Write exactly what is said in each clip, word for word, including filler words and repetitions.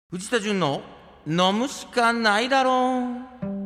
藤田純の飲むしかないだろう。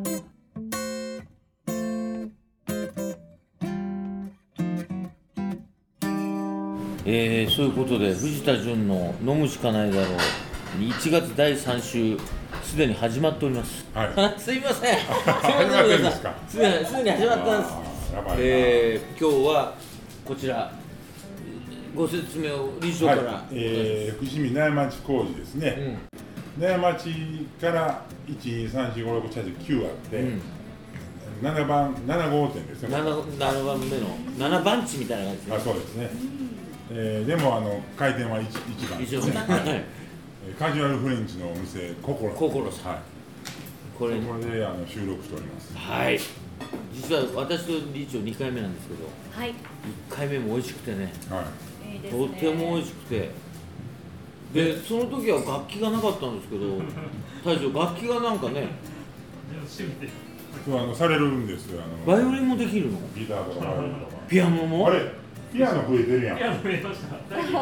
えー、そういうことで藤田純の飲むしかないだろういちがつだいさん週すでに始まっております、 はい、 すいませんすいません始まってるんですか。 すでに始まったんです。 やばいな、 えー、今日はこちらご説明を理事長から、 はい、えー、伏見苗町工事ですね、うん、苗町からいちにさんしごろくななはちきゅうあって、うん、ななばんなな号店ですね。 7, 7番目のなな番地みたいな感じですね。 あ、そうですね、えー、でもあの開店は 1, 一番ですね、はい、カジュアルフレンチのお店ココロココロさん、はい、これこれであの収録しております。 はい、実は私と理事長にかいめなんですけど、はい、いっかいめも美味しくてね、はい、いいですね、とても美味しくて、でその時は楽器がなかったんですけど大将楽器がなんかねそうあのされるんですよ。あのバイオリンもできるの？ ギターとかバイオリンとかピアノも？ あれピアノ増えてるやん。 ピアノ増えました。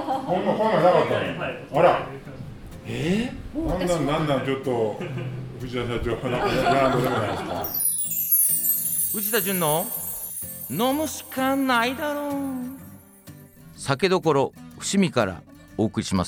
ほんまこんなんなかったの、はい、あらえー、なんなんなんなんちょっと藤田社長なんか並んでもないですか。 藤田純の飲むしかないだろう。酒どころ伏見からお送りします。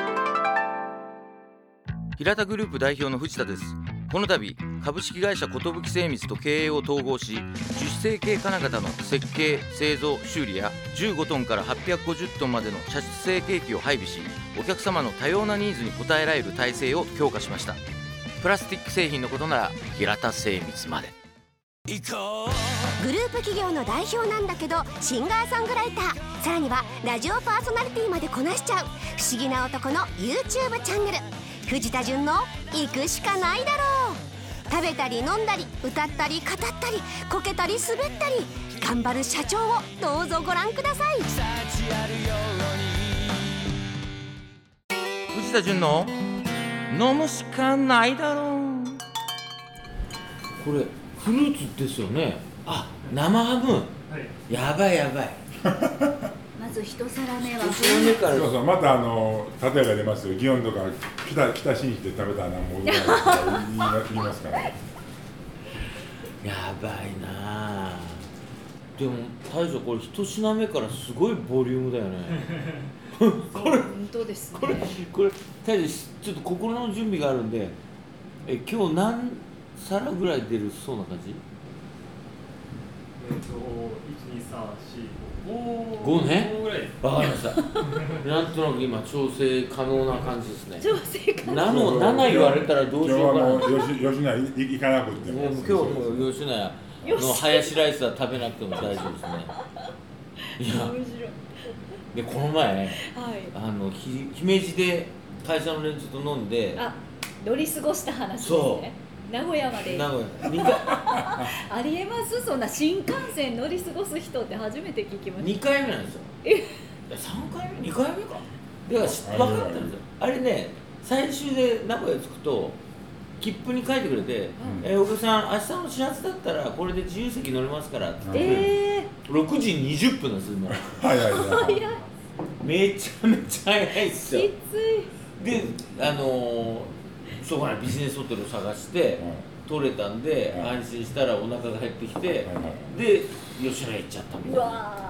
平田グループ代表の藤田です。この度株式会社寿精密と経営を統合し、樹脂成形金型の設計製造修理やじゅうごトンからはっぴゃくごじゅっトンまでの射出成形機を配備し、お客様の多様なニーズに応えられる体制を強化しました。プラスチック製品のことなら平田精密まで。 グループ企業の代表なんだけどシンガーソングライター、さらにはラジオパーソナリティまでこなしちゃう不思議な男の YouTube チャンネル、藤田純の行くしかないだろう。食べたり飲んだり歌ったり語ったりこけたり滑ったり頑張る社長をどうぞご覧ください。 藤田純の飲むしかないだろう。これフルーツですよね。あ、生ハム、はい、やばいやばいまず一皿目は一皿目からそうそう、またあの例えが出ますよ。祇園とか北北新地で食べたらもううまいとか言いますからやばいな。でも大将これ一品目からすごいボリュームだよねこれ本当ですね。 これこれ大将ちょっと心の準備があるんで、え今日何皿ぐらい出るそうな感じ？ えっといち、に、さん、し、ご、 ごね。 ごぐらい。 わかりましたなんとなく今調整可能な感じですね。 調整可能。 なのなな言われたらどうしようかな。 今日はもう吉野家行かなくても、 もう今日はもう吉野家のハヤシライスは食べなくても大丈夫ですねいやでこの前、はい、あのひ姫路で会社の連中と飲んで、 あ、乗り過ごした話ですね。名古屋まで名古屋ありえます？そんな新幹線乗り過ごす人って初めて聞きました。 にかいめなんですよ。えさんかいめ？にかいめか。だから分かったんですよ。あれね、最終で名古屋着くと切符に書いてくれて、うんえー、お客さん明日の始発だったらこれで自由席乗れますからって言って、えー、ろくじにじゅっぷんなんですよもう早い早いめちゃめちゃ早いっすよ。 きついで、あのーそこからビジネスホテルを探して、うん、取れたんで、うん、安心したらお腹が減ってきて、うん、で吉野家行っちゃったみたいな。うわ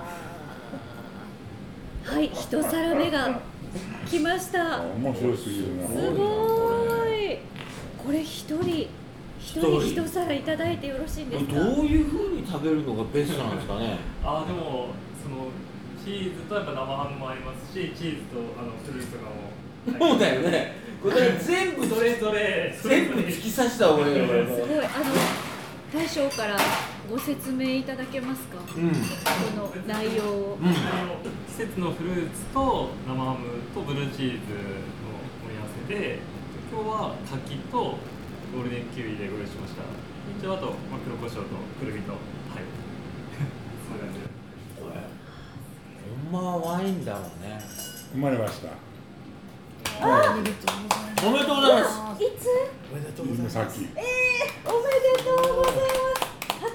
はい一皿目が来ました。 面白すぎるな。 すごい。これ一人一人一皿いただいてよろしいんですか？ どういう風に食べるのがベストなんですかねあでもそのチーズとやっぱ生ハムもありますし、チーズとあのフルーツとかもそうだよね。これ全部それぞれ全部突き刺した方がいいよ。 すごい。あの大将からご説明いただけますか？うん、この内容を、うん、あの季節のフルーツと生ハムとブルーチーズの盛り合わせで、今日は柿とゴールデンキウイでご用意しました。一応あと、まあ、黒胡椒とくるみと、はいそんな感じで。 これほんまはワインだろうね。 生まれました。 あおめでとうございます。 いつ？ おめでとうございます。さっき。 えー、おめでとうございます。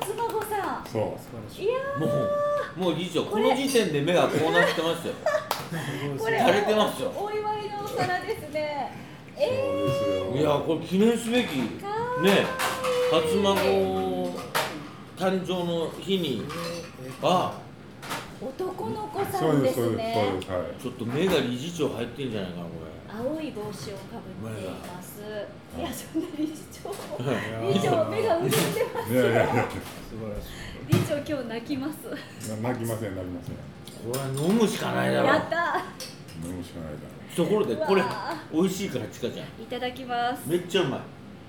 初孫さん。 そう。 いやー。 もうもう理事長この時点で目がこうなってますよ。 これ垂れてますよ。 お祝いのお皿ですね。えー。 いやこれ記念すべきね初孫誕生の日にあ男の子さそうんでですすそうですそうねですはいちょっと目が理事長入ってんじゃないかなこ青い帽子をかぶっていますいやそんな理事長れ理事長目が潤んでますいやいやいや素晴らし理事長今日泣きますな泣きません泣きませんこれは飲むしかないだろやった飲むしかないだところでこれうわ美味しいからちかちゃんいただきますめっちゃうまい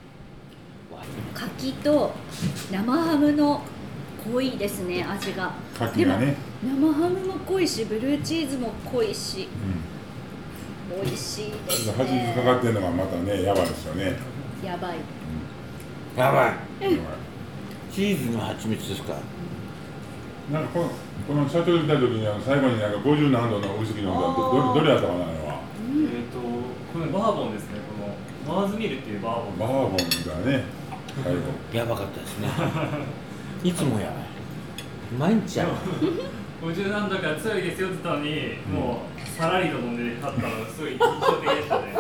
柿と生ハムの濃いですね味が牡蠣がねでも生ハムも濃いしブルーチーズも濃いしうん美味しいですちょっと蜂蜜かかってるのがまたねやばいですよねやばいやばいやばいチーズの蜂蜜ですかなんかこのこの社長に来た時にあの最後になんかごじゅう何度のウイスキー飲んだらどどれどれやったかなあれはい。えっとこれバーボンですね。このマーズミルっていうバーボン。 バーボンだね最後やばかったですねいつもやばい毎日やばいごじゅう何度か強いですよって言ったのに、もうさらりと飲んで勝ったのがすごい印象的でしたね。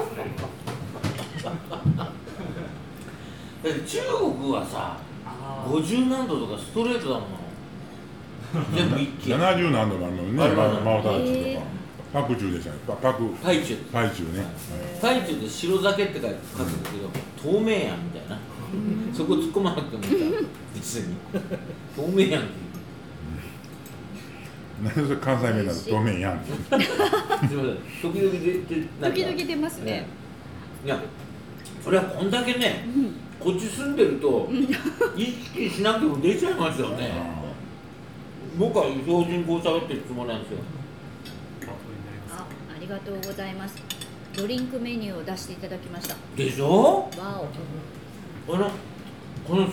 だって中国はさあーごじゅう何度とかストレートだもん全部一気ななじゅう何度もあるのにねあるあるマオタチへーとかパクチューでしたねパパクパイチュパイチューねパイチュって白酒って書くんだけど透明やんみたいなそこ突っ込まなくてもいいから別に透明やんってなんでそれ関西弁だと透明やんすいません時々出てなんか時々出ますねいやそれはこんだけねこっち住んでると意識しなくても出ちゃいますよね僕は標準語を喋ってるつもりなんですよあ、ありがとうございますドリンクメニューを出していただきましたでしょわあのこのこ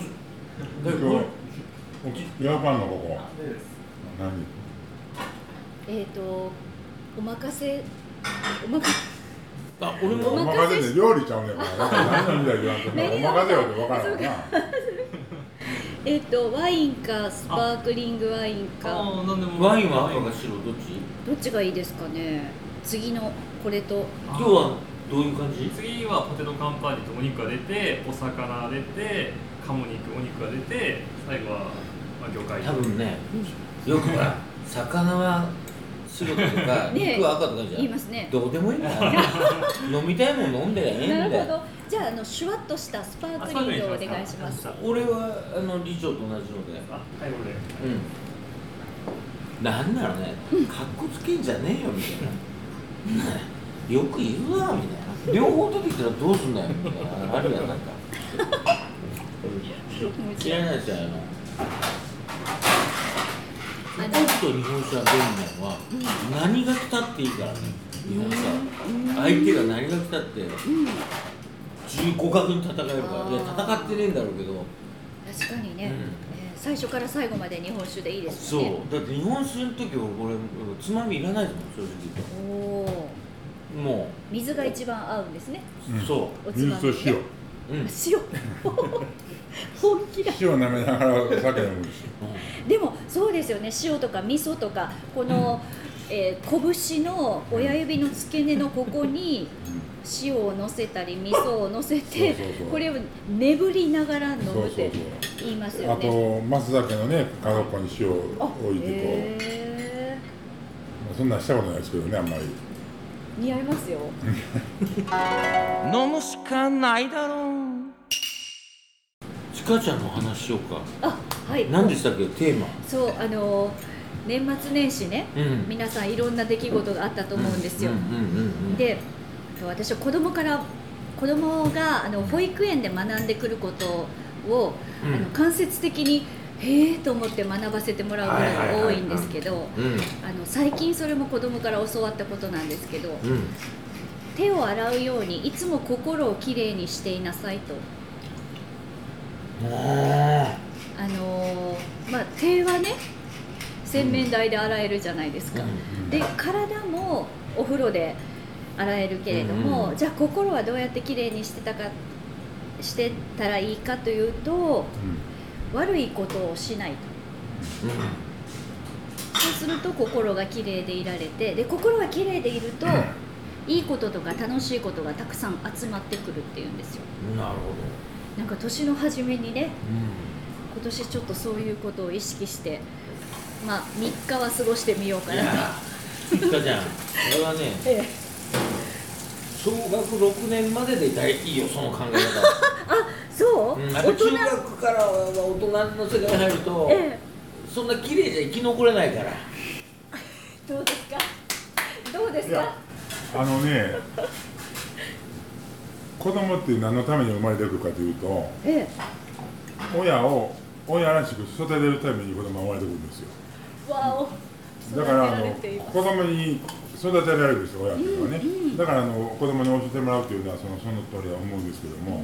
れヤーパンのここ何おえっ、ー、とお任せお任せあ俺おも任せで料理ちゃうねんから何のみたい言わんとお任せよって分からんなえっ、ー、とワインかスパークリングワインかあーなんでもワインは赤か白どっちどっちがいいですかね次のこれと今日はどういう感じ次はポテトカンパーニとお肉が出て、お魚出て、鴨肉、お肉が出て、最後は、まあ、魚介。 多分ねよくほら魚は白とかね肉は赤とかじゃん言いますねどうでもいいんだよ飲みたいもん飲んでりゃええんだよなるほどじゃああのシュワッとしたスパークリングをお願いします俺はあの理事長と同じのであ、はい、これ。 うんなんならねかっこつけんじゃねえよみたいなよく言うわみたいな両方出てきたらどうすんだよみたいなあるやんなんか嫌いなんですよあの日本酒と日本酒は便利なのは、何が来たっていいからね日本酒は相手が何が来たって互角に戦えるからいや戦ってねえんだろうけど確かにね、 うんえー最初から最後まで日本酒でいいですそうねだって日本酒の時は俺つまみいらないですもん正直言うおおとも水が一番合うんですねうんうそおつまみ水と塩う、うん塩本気だ塩舐めながら酒飲むしでもそうですよね塩とか味噌とかこの、えー、拳の親指の付け根のここに塩をのせたり味噌をのせてそうそうそうこれを眠りながら飲むってそうそうそう言いますよあねと松酒のね角っこに塩をあ置いてこへうそんなんしたことないですけどねあんまりー似合いますよ飲むしかないだろうちかちゃんの話しようかあはい何でしたっけテーマそうあの年末年始ね、 うん皆さんいろんな出来事があったと思うんですよ、 うんうんうんうんで私は子供から子供があの保育園で学んでくることを、 うんあの間接的にへえと思って学ばせてもらうことが多いんですけどうんあの最近それも子供から教わったことなんですけどうん手を洗うようにいつも心をきれいにしていなさいとああのーまあ手はね洗面台で洗えるじゃないですか、 うんで体もお風呂で洗えるけれども、 うんうんじゃあ心はどうやってきれいにしてたかしてたらいいかというと悪いことをしないとそうすると心がきれいでいられてで心がきれいでいるといいこととか楽しいことがたくさん集まってくるっていうんですよ。 なるほなんか年の初めにね、 ど。 今年ちょっとそういうことを意識してまあみっかは過ごしてみようかうん。いなと。 やー、言ったじゃん。これはね、 ええ、 小学ろくねんまでで大いいよ、その考え方。 そう、 うん、やっぱ中学からは大人の世界に入ると、 ええ、 そんな綺麗じゃ生き残れないから。 どうですかどうですいやか。 あのね子供って何のために生まれてくるかというと、 ええ、 親を親らしく育てるために子供が生まれてくるんですよ。 わお、 だからあの育てられています子供に育てられるんですよ、親っていうのはね、 うんうん、 だからあの子供に教えてもらうというのはそのその通りは思うんですけども、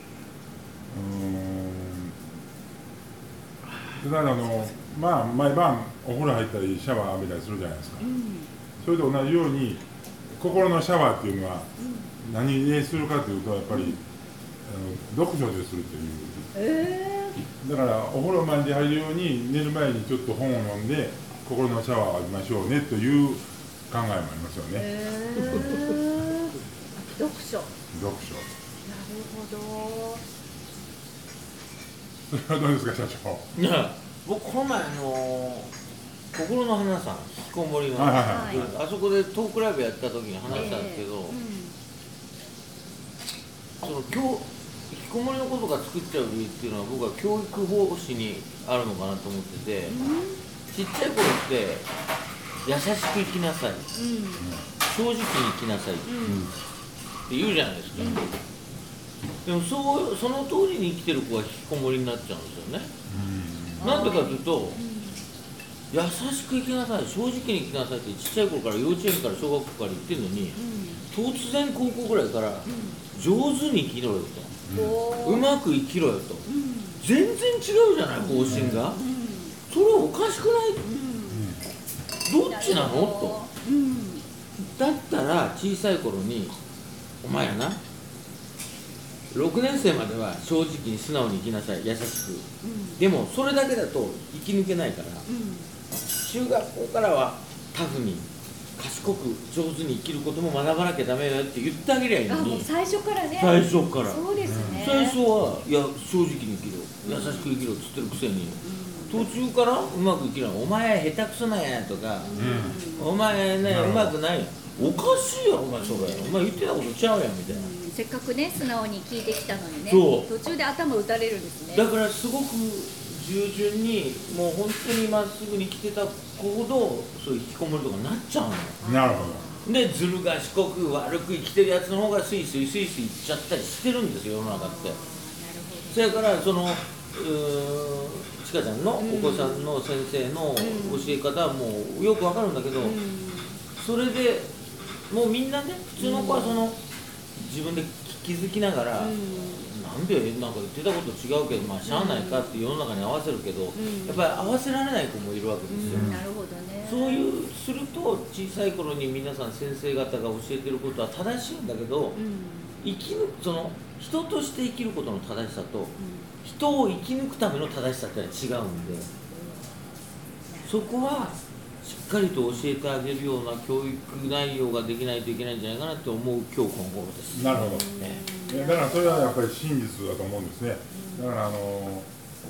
うーん、だからあのまあ毎晩お風呂入ったりシャワー浴びたりするじゃないですか、 うん、 それと同じように心のシャワーっていうのは何でするかというとやっぱり、あの読書でするという、 えだからお風呂毎日入るように寝る前にちょっと本を読んで心のシャワーを浴びましょうねという考えもありますよー、 ね、 えー、読書、な読書。 るほど。 それはどうですか社長。 いや、僕この前あのー、心の花さん、引きこもりの、 はいはいはいあそこでトークライブやった時に話したんですけど、その教引きこもりのことが作っちゃう理由っていうのは僕は教育方針にあるのかなと思ってて、ちっちゃい頃って優しく生きなさい、正直に生きなさいって言うじゃないですか、でもそうその通りに生きてる子は引きこもりになっちゃうんですよね。なんでかというと、優しく生きなさい、正直に生きなさいってちっちゃい頃から幼稚園から小学校から言ってるのに、突然高校ぐらいから上手に生きろよと、うまく生きろよと、全然違うじゃない方針が、それはおかしくない、どっちなのと、だったら小さい頃にお前やなろくねん生までは正直に素直に生きなさい、優しく、でもそれだけだと生き抜けないから、中学校からはタフに賢く上手に生きることも学ばなきゃダメよって言ってあげりゃいいのあ、もうに、 最初からね。 最初からそうですね。 最初はいや正直に生きろ、優しく生きろっつってるくせに、途中からうまく生きろ、お前下手くそなんやとか、お前ねうまくないやん、おかしいやろお前それ、お前言ってたことちゃうやんみたいな、 せっかくね素直に聞いてきたのにね、 そう途中で頭打たれるんですね。 だからすごく従順にもう本当にまっすぐに来てた子ほどそういう引きこもりとかになっちゃうのよ。 なるほど。 でずる賢く悪く生きてるやつの方がスイスイスイスイいっちゃったりしてるんですよ世の中って。それからそのうーちかちゃんのお子さんの先生の教え方はもうよくわかるんだけど、それでもうみんなね普通の子はその自分で気づきながら、なんでなんか言ってたこと違うけど、まあしゃあないかって世の中に合わせるけど、やっぱり合わせられない子もいるわけですよ。 なるほどね。 そういうすると小さい頃に皆さん先生方が教えてることは正しいんだけど、生き抜くその人として生きることの正しさと、人を生き抜くための正しさってのは違うんで、そこはしっかりと教えてあげるような教育内容ができないといけないんじゃないかなって思う今日この頃です。 なるほど。 ね、 だからそれはやっぱり真実だと思うんですね。だからあのあの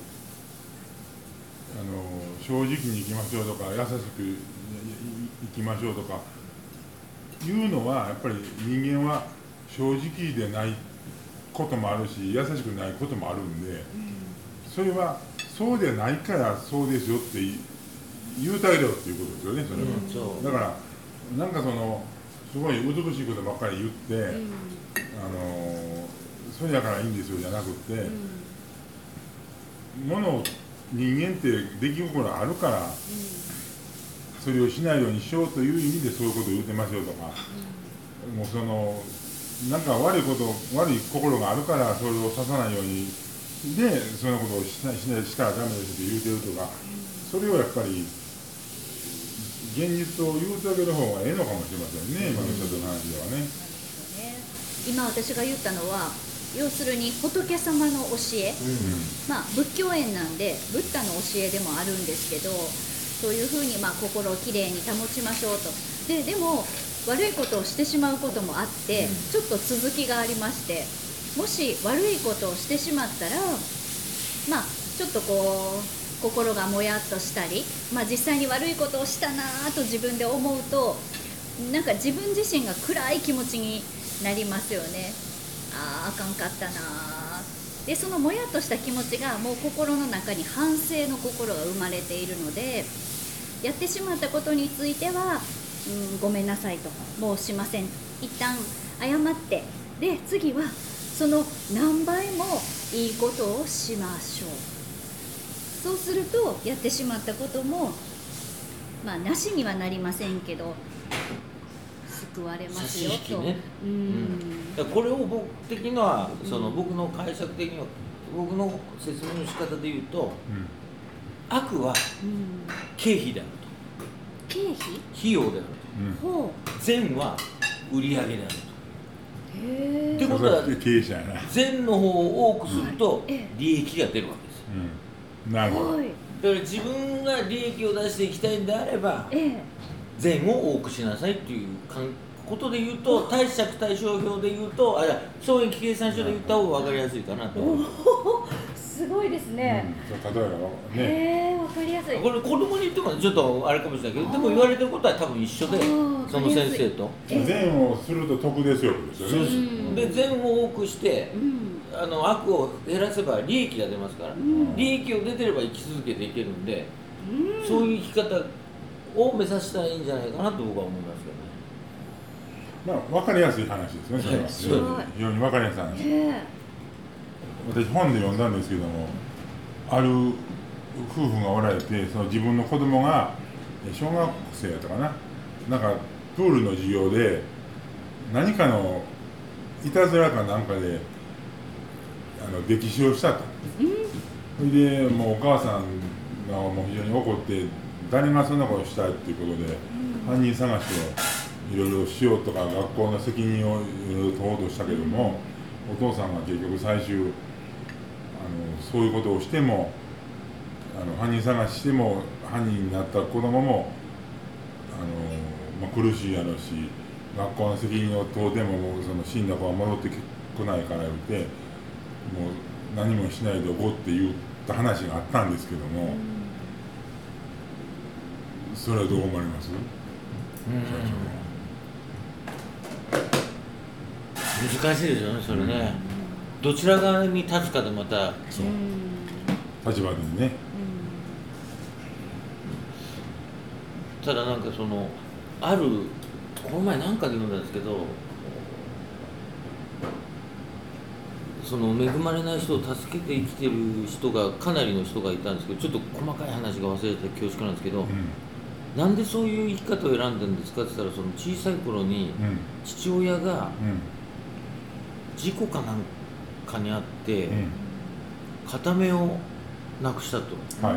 正直に生きましょうとか優しく生きましょうとかいうのはやっぱり人間は正直でないこともあるし優しくないこともあるんで、それはそうでないからそうですよって言うてあげろっていうことですよね。それは、 うん、そうだからなんかそのすごい美しいことばっかり言って、うん、あのそれだからいいんですよじゃなくて、うん、もの人間って出来心あるから、うん、それをしないようにしようという意味でそういうことを言ってますよとか、うん、もうそのなんか悪いこと悪い心があるからそれをささないようにでそんなことをしなしなしたらダメですって言うてるとか、それをやっぱり現実を言うてあげる方がええのかもしれませんね、今の人との話ではね。 今私が言ったのは要するに仏様の教え、うん、まあ仏教園なんでブッダの教えでもあるんですけど、そういうふうにまあ心をきれいに保ちましょうと。ででも悪いことをしてしまうこともあって、 うん、 ちょっと続きがありまして、もし悪いことをしてしまったら、まあちょっとこう心がもやっとしたり、まあ、実際に悪いことをしたなと自分で思うと、なんか自分自身が暗い気持ちになりますよね。あああかんかったな。でそのもやっとした気持ちがもう心の中に反省の心が生まれているので、やってしまったことについては、うん、ごめんなさいと、もうしません、一旦謝って、で次はその何倍もいいことをしましょう。そうするとやってしまったこともまあなしにはなりませんけど救われますよと、 ね、うん、だからこれを僕的にはその僕の解釈的には、僕の説明の仕方で言うと、うん、悪は経費であると、 経費費用であると、うん、善は売り上げであると。 へってことは経営者やな。 善の方を多くすると利益が出るわけですよ、 うん、なるほど。 だから自分が利益を出していきたいんであれば、 ええ、 善を多くしなさいっていうことで言うと、貸借対照表で言うと、あ、いや損益計算書で言った方が分かりやすいかなと思う。 すごいですね、 うん、例えばね、 へえ、分かりやすい。 これ子供に言ってもちょっとあれかもしれないけど、でも言われてることは多分一緒で、その先生と善をすると得ですよですよね。 そうです。で善を多くして、うん、あの悪を減らせば利益が出ますから、うん、利益を出てれば生き続けていけるんで、うん、そういう生き方を目指したらいいんじゃないかなと僕は思いますけどね。 まあ分かりやすい話ですね。それは非常に分かりやすい話。私本で読んだんですけども、ある夫婦がおられて、その自分の子供が小学生やったかな、なんかプールの授業で何かのいたずらかなんかであの溺死をしたと。それでもうお母さんがもう非常に怒って、誰がそんなことしたっていうことで犯人探しをいろいろしようとか、学校の責任をいろいろ問おうとしたけども、お父さんが結局最終あのそういうことをしても、あの犯人探ししても犯人になった子供もあの、まあ、苦しいやろうし、学校の責任を問うても、もうその死んだ子は戻ってこないから言って、もう何もしないでおこうって言った話があったんですけども、それはどう思われます？ 難しいですよね、それね。どちら側に立つかでまたそう立場でね。 ただなんかそのあるこの前なんかで読んだんですけど、その恵まれない人を助けて生きてる人がかなりの人がいたんですけど、ちょっと細かい話が忘れて恐縮なんですけど、うん、なんでそういう生き方を選んだんですかって言ったら、その小さい頃に父親が事故かなんかにあって、うん、片目をなくしたと、はい、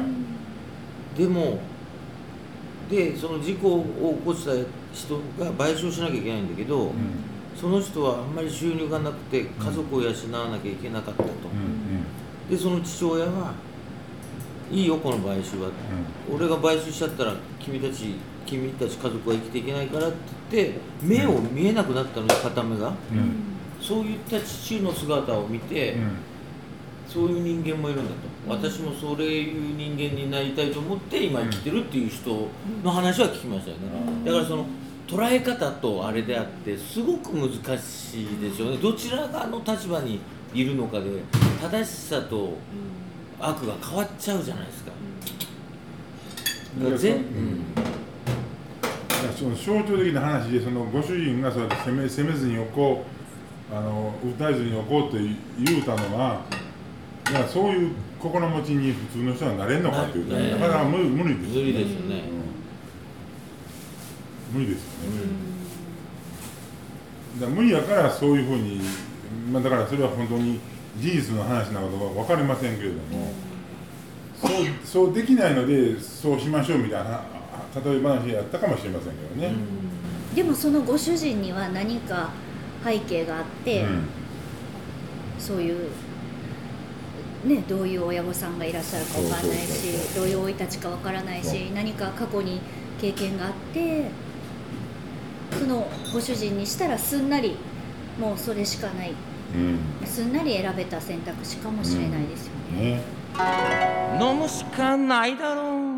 でもでその事故を起こした人が賠償しなきゃいけないんだけど、うん、その人はあんまり収入がなくて家族を養わなきゃいけなかったと、うん、でその父親はいいよこの買収は、うん、俺が買収しちゃったら君たち君たち家族は生きていけないからって言って目を見えなくなったのよ、片目が、うん、そういった父の姿を見て、うん、そういう人間もいるんだと、うん、私もそういう人間になりたいと思って今生きてるっていう人の話は聞きましたよね、うん、だからその捉え方とあれであってすごく難しいですよね。どちら側の立場にいるのかで正しさと悪が変わっちゃうじゃないですか。 だから全、うん、その象徴的な話で、そのご主人がそうやって責め、責めずにおこう、あの訴えずにおこうと言うたのは、だからそういう心持ちに普通の人はなれんのかっていうと、ね、なかなか無理、無理ですよね。 無理ですよね。 うん、無理ですよね。うん、だから無理やからそういうふうに、まあ、だからそれは本当に事実の話なのか分かりませんけれども、そう、そうできないのでそうしましょうみたいな例え話やったかもしれませんけどね。 うん、でもそのご主人には何か背景があって、うん、そういうね、どういう親御さんがいらっしゃるか分からないし、どういう生い立ちか分からないし、何か過去に経験があってそのご主人にしたらすんなりもうそれしかない、 うんすんなり選べた選択肢かもしれないですよね。 ね、 飲むしかないだろう。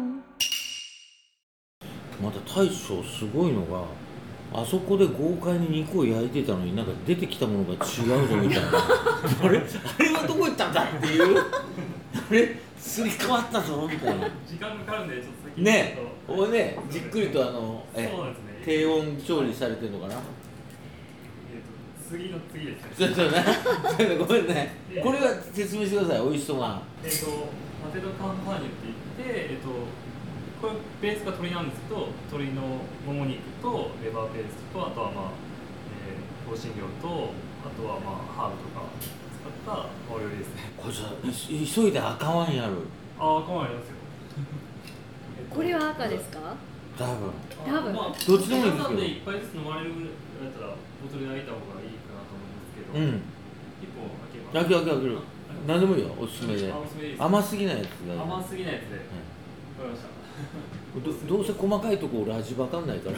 また大将すごいのが、あそこで豪快に肉を焼いてたのになんか出てきたものが違うぞみたいなあれあれはどこ行ったんだっていうあれすり替わったぞみたいな時間かかるんでちょっと先にねちょっとおねじっくりとあのえそうですね。 低温調理されてるのかな。 えっと次の次ですね。 そうそうねそうねごめんね、これは説明してください。美味しそうなえっとパテドカンパーニュって言って、えっとこれベースが鶏なんですけど、鶏のもも肉とレバーペーストと、あとはまあ、えー、香辛料と、あとはまあハーブとか使ったお料理ですね。 これさい急いで赤ワインある。 ああ、かわいいですよ。 これは赤ですか？ 多分多分まあ、 どっちでもいいんですけど皆さんで一杯ずつ飲まれるぐらいだったらボトルで開いた方がいいかなと思うんですけど、 うん一本開けば開け開け開ける。何でもいいよ、おすすめで。 あおすすめです。 甘すぎないやつがいい。 甘すぎないやつで、わかりました。 どどうせ細かいとこ俺味わかんないから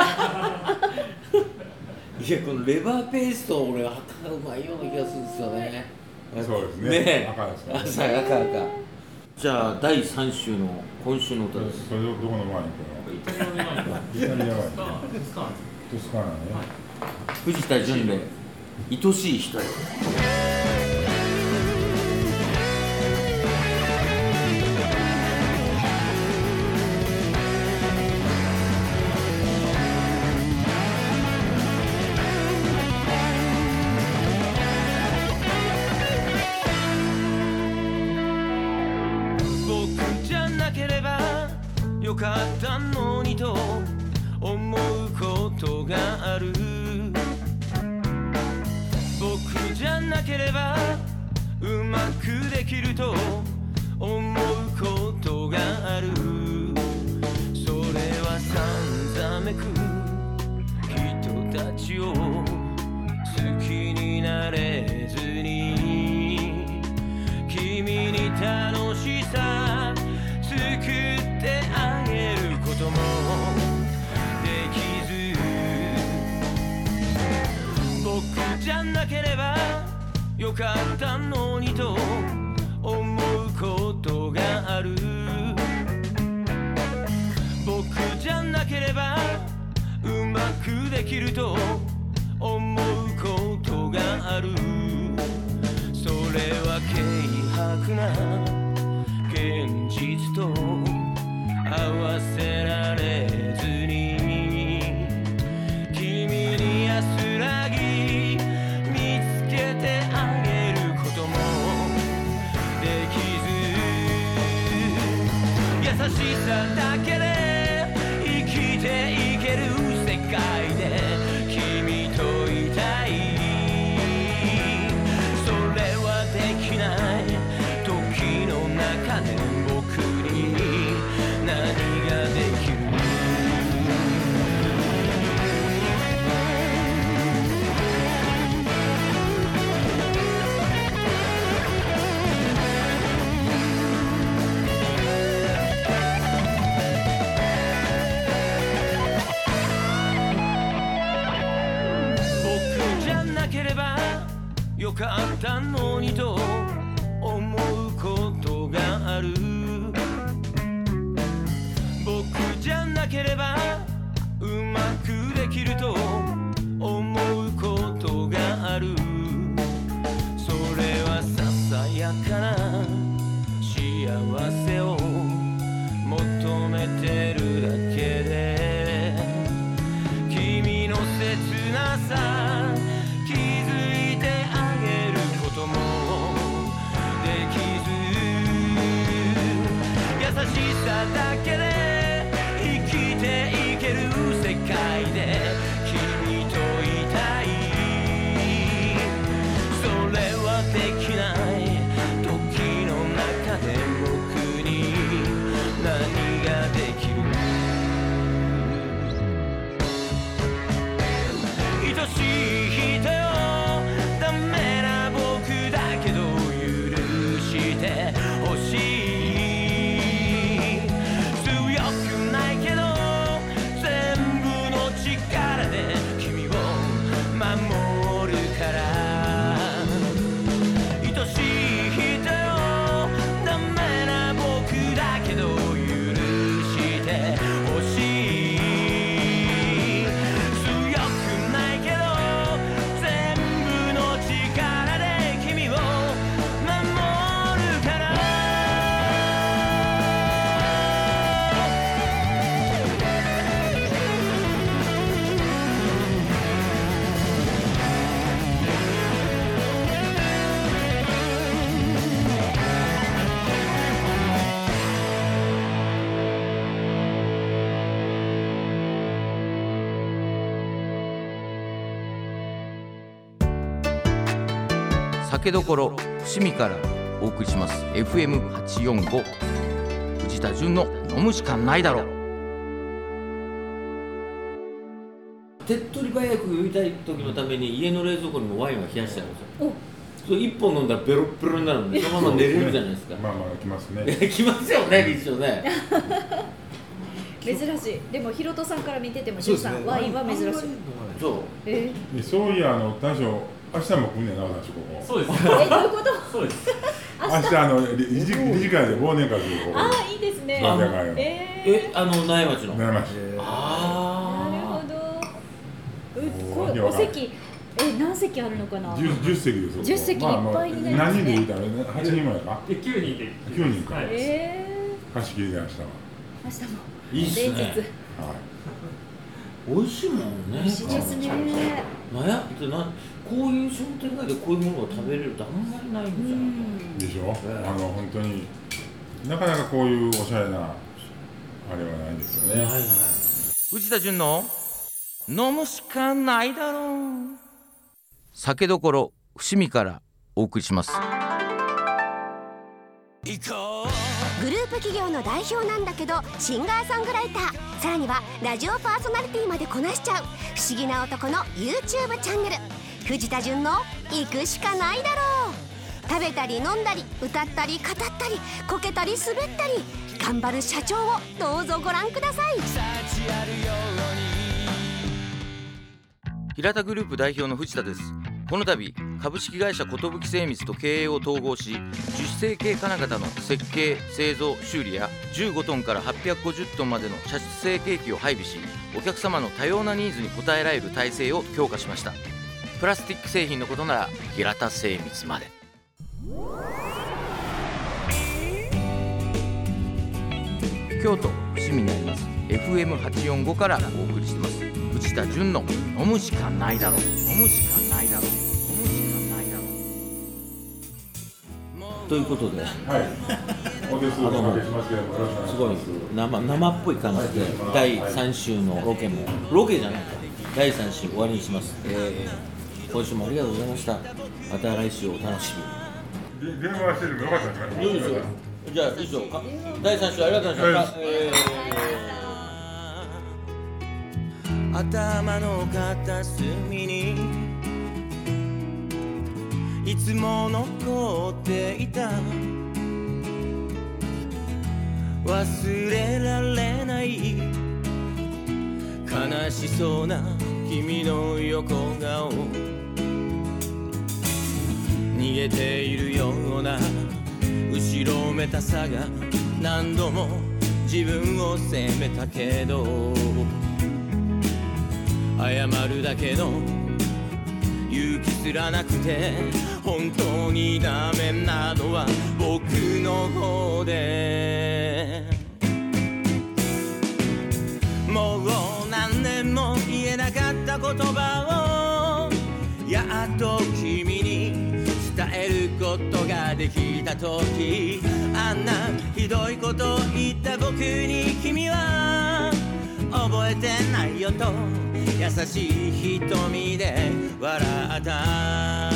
いやこのレバーペースト俺赤がうまいような気がするんですよね。 そうですね。 ね赤ですからね。 赤赤赤。じゃあだいさん週の今週の歌です。 それどこのワインこイタリアのワインがれは。イタリアワイン。 トスカーンです。 トスカーナね。 藤田純で愛しい人へ。 よかったのにと思うことがある。僕じゃなければうまくできると思うことがある。それはさんざめく人たちを好きになれずに君に楽しさ作ってあげることもできず、僕じゃなければよかったのにと思うことがある。僕じゃなければうまくできると思うことがある。それは軽薄な現実と合わせられずに君に安らぎ見つけてあげることもできず、優しさだけで生きていける世界で君といたい。それはできない時の中で僕に何ができる。僕じゃなければよかったのにと思うことがある。僕じゃなければうまくできると思うことがある。それはささやかな幸せを求めてるだけで君の切なさ気づいてあげることもできず、優しさだけで生きていける世界で君といたい。それはできない時の中で僕に何ができる。愛しい人よダメな僕だけど許してほしい。強酒どころ伏見からお送りします エフエムはちよんご 藤田純の飲むしかないだろう。 手っ取り早く酔いたい時のために家の冷蔵庫にもワインは冷やしてあるんですよ。それいっぽん飲んだらベロッベロになるんでそのまま寝れるじゃないですか。 まあまあ来ますね。 来ますよね、一応ね。 珍しい。でもヒロトさんから見ててもジュンさん、ワインは珍しい。 そう。 えでそういやあの大将明日も来んねんな私ここ。 そうです。 え、どういうこと？ そうです。 明日あの理事理事会で忘年会するここ。 ああ、いいですね。 そうだからよ。 ええ、あの苗町の。 悩ましい。 あなるほど。うこれお席え何席あるのかな？ 十十席です。 じゅっ席いっぱいになりますね。 何人で言うたら八人前か。 できゅうにんで。 きゅうにんか。 はい。 え貸し切りで明日は。 ー、明日もいいっすね。 連日はい。 美味しいもんね。 美味しいですね。 なんやってな、こういう商店街でこういうものを食べれるってあんまりないんじゃないかでしょ。あの本当になかなかこういうおしゃれなあれはないんですよな。 ね。 はいはい。 藤田純の飲むしかないだろう。酒どころ伏見からお送りします。 グループ企業の代表なんだけどシンガーソングライター、さらにはラジオパーソナリティまでこなしちゃう不思議な男の YouTube チャンネル、藤田純の行くしかないだろう。食べたり飲んだり歌ったり語ったりこけたり滑ったり頑張る社長をどうぞご覧ください。 平田グループ代表の藤田です。この度株式会社寿精密と経営を統合し、樹脂成形金型の設計製造修理やじゅうごトンからはっぴゃくごじゅっトンまでの射出成形機を配備し、お客様の多様なニーズに応えられる体制を強化しました。プラスチック製品のことなら平田精密まで。京都伏見にあります エフエムはちよんご からお送りしてます。藤田純の飲むしかないだろう。飲むしかないだろう。飲むしかないだろう。 ということで、 はい。お手数おかけしますけどもよろしくお願いします。 すごい生生っぽい感じでだいさん週のロケもロケじゃないかだいさん週終わりにします。えー、今週もありがとうございました。また来週お楽しみに。 電話してるのよかったんですかね。 いいですよ。じゃあ以上かだいさん週ありがとうございました。えー、 頭の片隅にいつも残っていた忘れられない悲しそうな君の横顔、逃げているような後ろめたさが何度も自分を責めたけど、謝るだけの勇気すらなくて本当にダメなのは僕の方で、もう何年も言えなかった言葉をやっと君に伝えることができた時、あんなひどいこと言った僕に君は覚えてないよと優しい瞳で笑った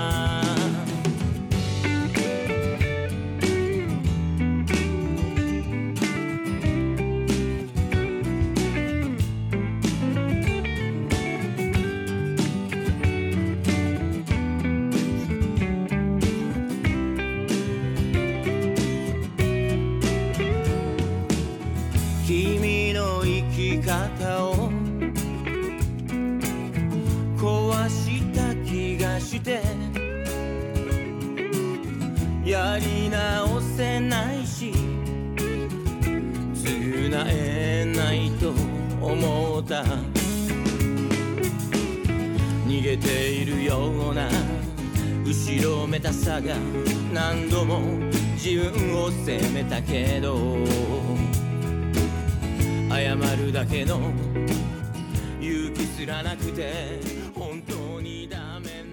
君の生き方を壊した気がしてやり直せないし償えないと思った、逃げているような後ろめたさが何度も自分を責めたけど、謝るだけの勇気すらなくて本当にダメ